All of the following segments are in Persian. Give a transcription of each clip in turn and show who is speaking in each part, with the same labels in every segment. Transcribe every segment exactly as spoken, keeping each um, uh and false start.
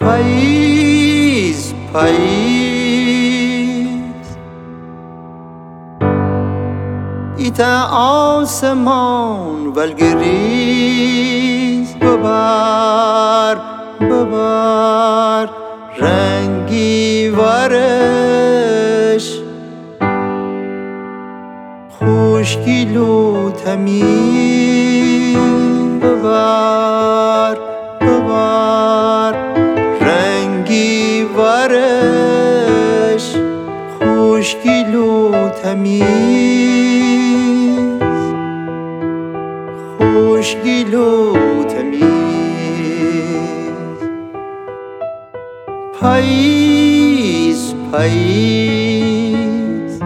Speaker 1: پاییز پاییز ایتا آسمان ولگریز ببار ببار رنگی ورش خوشگل و تمیز ببار ببار رنگی ورش خوشگل و تمیز خوشگل و تمیز پاییز پاییز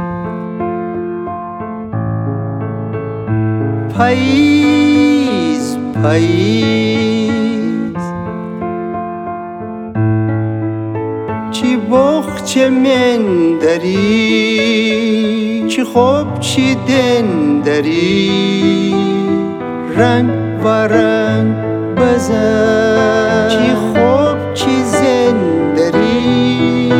Speaker 1: پاییز پاییز چی بخ چه من داری چی خوب چی دن داری رنگ و رنگ بزن چی خوب چی زن داری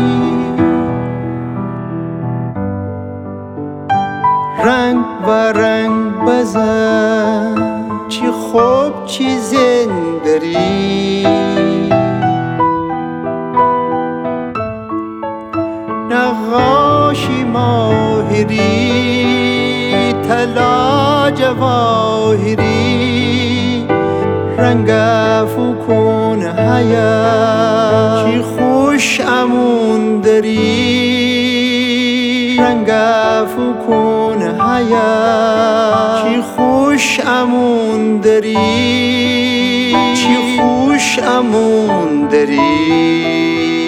Speaker 1: رنگ و رنگ بزن چی خوب چی زن داری نقاشی ماهری طلا جواهری رنگ افو کن حیات چی خوش امون داری رنگ افو کن حیات چی خوش امون داری چی خوش امون داری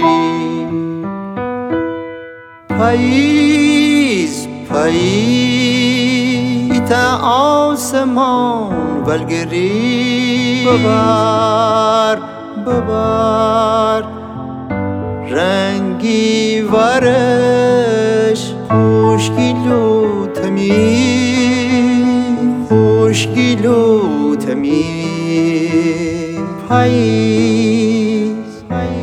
Speaker 1: پاییز پاییز ایتا آسمان ولگریز ببار ببار رنگی ورش خوشگل و تمیز خوشگل و تمیز پاییز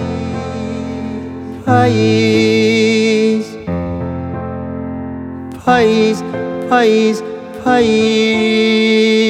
Speaker 1: پاییز پاییز پاییز پاییز